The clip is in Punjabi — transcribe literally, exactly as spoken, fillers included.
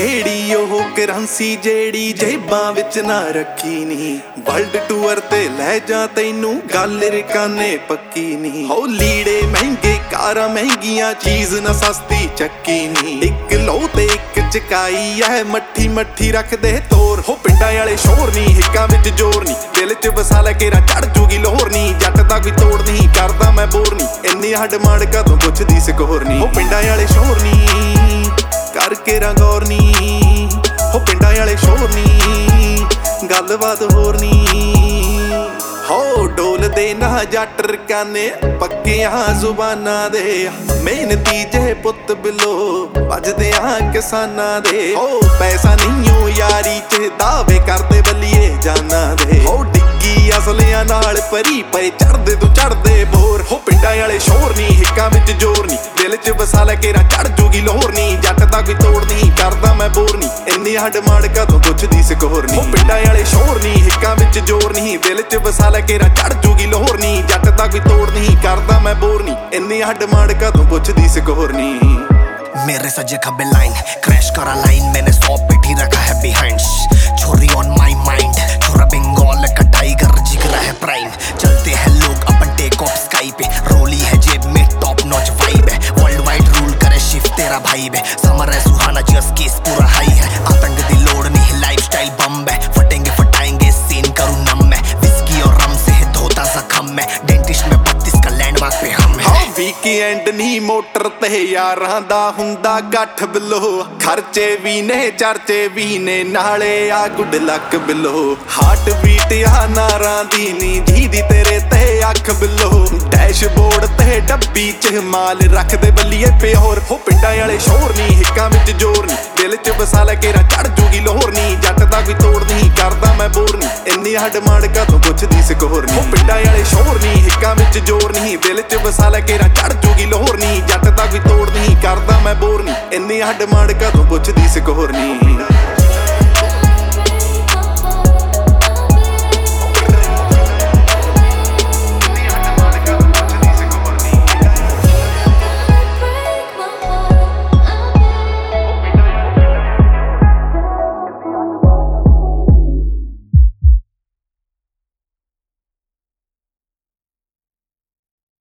ਕਿਹੜੀ ਉਹ ਕਰੰਸੀ ਜਿਹੜੀ ਜੇਬਾਂ ਵਿੱਚ ਨਾ ਰੱਖੀ ਨੀ। ਵਰਲਡ ਟੂਰ ਤੇ ਲੈ ਜਾ ਤੈਨੂੰ ਗੱਲ ਰਕਾਨੇ ਪੱਕੀ ਨੀ। ਹੋ ਲੀੜੇ ਮਹਿੰਗੇ ਕਾਰਾਂ ਮਹਿੰਗੀਆਂ ਚੀਜ਼ ਨਾ ਸਸਤੀ ਚੱਕੀ ਨੀ। ਇੱਕ ਲੋ ਤੇ ਇੱਕ ਚਕਾਈ ਐ ਮੱਠੀ ਮੱਠੀ ਰੱਖਦੇ ਤੋਰ। ਹੋ ਪਿੰਡਾਂ ਵਾਲੇ ਸ਼ੋਰ ਨੀ ਹਿੱਕਾਂ ਵਿੱਚ ਜ਼ੋਰ ਨੀ। ਦਿਲ ਚ ਵਸਾ ਲੈ ਕੇ ਰਾ ਚੜ ਜੂਗੀ ਲੋਹਰ ਨੀ। ਜੱਟ ਦਾ ਕੋਈ ਤੋੜ ਨਹੀਂ ਕਰਦਾ ਮੈਂ ਬੋਰ ਨੀ। ਇੰਨੀ ਹੱਡ ਮਾੜ ਕਦੋਂ ਪੁੱਛਦੀ ਸਕੋਰ ਨੀ। ਹੋ ਪਿੰਡਾਂ ਵਾਲੇ ਸ਼ੋਰ ਨੀ ਕਰਕੇ ਰੰਗੌਰ ਨੀ। ਹੋ ਪਿੰਡਾਂ ਵਾਲੇ ਸ਼ੋਰ ਨੀ ਗੱਲਬਾਤ ਹੋਰ ਨੀ। ਹੋ ਡੋਲਦੇ ਨਾ ਜੱਟ ਰਕਾਨੇ ਪੱਕੀਆਂ ਜ਼ੁਬਾਨਾਂ ਦੇ। ਮਿਹਨਤੀ ਜੇ ਪੁੱਤ ਬਿਲੋ ਵੱਜਦੇ ਆ ਕਿਸਾਨਾਂ ਦੇ। ਹੋ ਪੈਸਾ ਨਹੀਂਓ ਯਾਰੀ ਚ ਦਾਵੇ ਕਰਦੇ ਬੱਲੀਏ ਜਾਨਾਂ ਦੇ। ਹੋ ਡਿੱਗੀ ਅਸਲਿਆਂ ਨਾਲ ਭਰੀ ਪਏ ਚੜਦੇ ਤੂੰ ਚੜਦੇ ਬੋਰ। ਹੋ ਪਿੰਡਾਂ ਵਾਲੇ ਸ਼ੋਰ ਨੀ ਹਿੱਕਾਂ ਵਿੱਚ ਜ਼ੋਰ ਨੀ। ਦਿਲ ਚ ਵਸਾ ਲੈ ਕੇ ਰਾ ਚੜ ਜੂਗੀ ਲੋਹਰ ਨੀ। ਜੱਟ ਦਾ ਕੋਈ ਤੋੜ ਨਹੀਂ ਕਰਦਾ ਮੈਂ ਬੋਰ ਨੀ। ਇੰਨੀ ਹੱਡ ਮਾੜ ਕਦੋਂ ਪੁੱਛਦੀ ਸਕੋਰ ਨੀ। ਹੋ ਪਿੰਡਾਂ ਵਾਲੇ ਸ਼ੋਰ ਨੀ ਹਿੱਕਾਂ ਵਿੱਚ ਜ਼ੋਰ ਨੀ। ਦਿਲ ਚ ਵਸਾ ਲੈ ਕੇ ਰਾ ਚੜ ਜੂਗੀ ਲੋਹਰ ਨੀ। ਜੱਟ ਦਾ ਕੋਈ ਤੋੜ ਨਹੀਂ ਕਰਦਾ ਮੈਂ ਬੋਰ ਨੀ। ਇੰਨੀ ਹੱਡ ਮਾੜ ਕਦੋਂ ਪੁੱਛਦੀ ਸਕੋਰ ਨੀ। मेरे सजे खबे लाइन क्रैश करा लाइन मैंने सौ पेटी रखा है बिहाइंड। छोरी ऑन माई माइंड छोरा बंगाल का टाइगर जिगरा है प्राइम। चलते हैं लोग अपन टेक ऑफ स्काई पे रोली है जेब में टॉप नॉच वाइब है। वर्ल्ड वाइड रूल करे शिफ्ट तेरा भाई बे। समर है सुहाना जस केस पूरा हाई है। आतंक दी लोड़ नहीं लाइफस्टाइल बम है। फटेंगे फटाएंगे सीन करूँ नम मैं। विस्की और रम से है धोता जख्म में। डेंटिस्ट में बत्तीस का लैंडमार्क पे हम है। ਵੀਕਐਂਡ ਨੀ ਮੋਟਰ ਤੇ ਯਾਰਾਂ ਦਾ ਹੁੰਦਾ ਗੱਠ ਬਿੱਲੋ। ਖਰਚੇ ਵੀ ਨੇ ਚਰਚੇ ਵੀ ਨੇ ਨਾਲੇ ਆ ਗੁੱਡ ਲੱਕ ਬਿੱਲੋ। ਹਾਰਟ ਬੀਟ ਆ ਨਾਰਾਂ ਦੀ ਨੀ ਜਿਹਦੀ ਤੇਰੇ ਤੇ ਅੱਖ ਬਿੱਲੋ। ਡੈਸ਼ਬੋਰਡ ਤੇ ਡੱਬੀ ਚ ਮਾਲ ਰੱਖਦੇ ਬੱਲੀਏ ਪਿਓਰ। ਹੋ ਪਿੰਡਾਂ ਵਾਲੇ ਸ਼ੋਰ ਨੀ ਹਿੱਕਾਂ ਵਿੱਚ ਜ਼ੋਰ ਨੀ। ਦਿਲ ਚ ਵਸਾ ਲੈ ਕੇ ਰਾ ਚੜ ਜੂਗੀ ਲੋਹਰ ਨੀ। ਜੱਟ ਦਾ ਕੋਈ ਤੋੜ ਨਹੀਂ ਕਰਦਾ ਮੈਂ ਬੋਰ ਨੀ। ਇੰਨੀ ਹੱਡ ਮਾੜ ਕਦੋਂ ਪੁੱਛਦੀ ਸਕੋਰ ਨੀ। ਹੋ ਪਿੰਡਾਂ ਵਾਲੇ ਸ਼ੋਰ ਨੀ ਹਿੱਕਾਂ ਵਿੱਚ ਜ਼ੋਰ ਨੀ। ਦਿਲ ਚ ਵਸਾ ਲੈ ਕੇ ਰਾ ਚੜ ਜੂਗੀ ਲੋਹਰ ਨੀ। ਜੱਟ ਦਾ ਕੋਈ ਤੋੜ ਨਹੀਂ ਕਰਦਾ ਮੈਂ ਬੋਰ ਨੀ। ਇੰਨੀ ਹੱਡ ਮਾੜ ਕਦੋਂ ਪੁੱਛਦੀ ਸਕੋਰ ਨੀ।